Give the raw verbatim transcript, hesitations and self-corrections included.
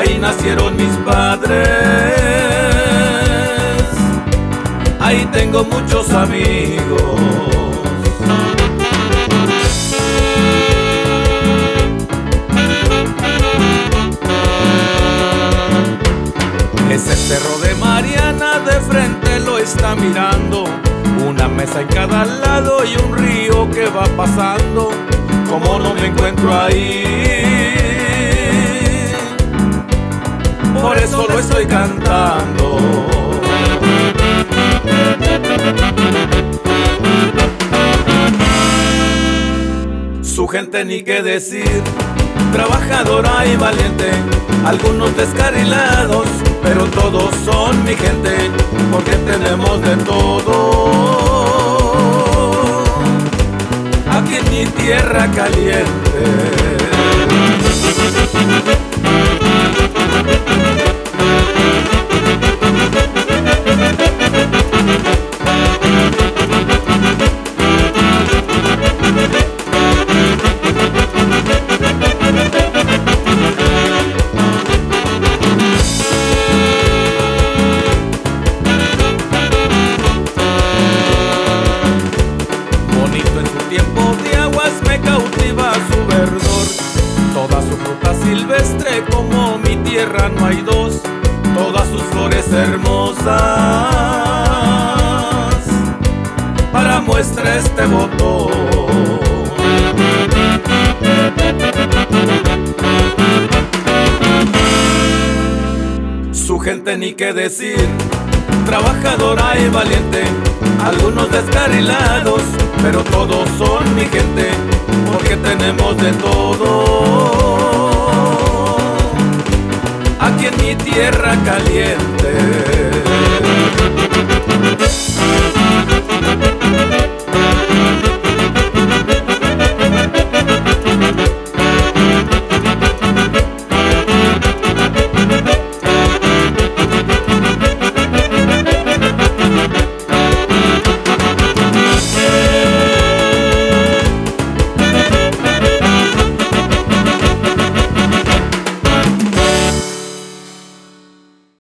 ahí nacieron mis padres, ahí tengo muchos amigos. Ese cerro de Mariana de frente lo está mirando, una mesa en cada lado y un río que va pasando. Como no me encuentro ahí, por eso lo estoy cantando. Su gente ni qué decir, trabajadora y valiente, algunos descarrilados, pero todos son mi gente, porque tenemos de todo aquí en mi tierra caliente. Me cautiva su verdor, toda su fruta silvestre, como mi tierra no hay dos, todas sus flores hermosas, para muestra este botón. Su gente ni qué decir, trabajadora y valiente, algunos descarrilados, pero todos son mi gente, porque tenemos de todo aquí en mi tierra caliente.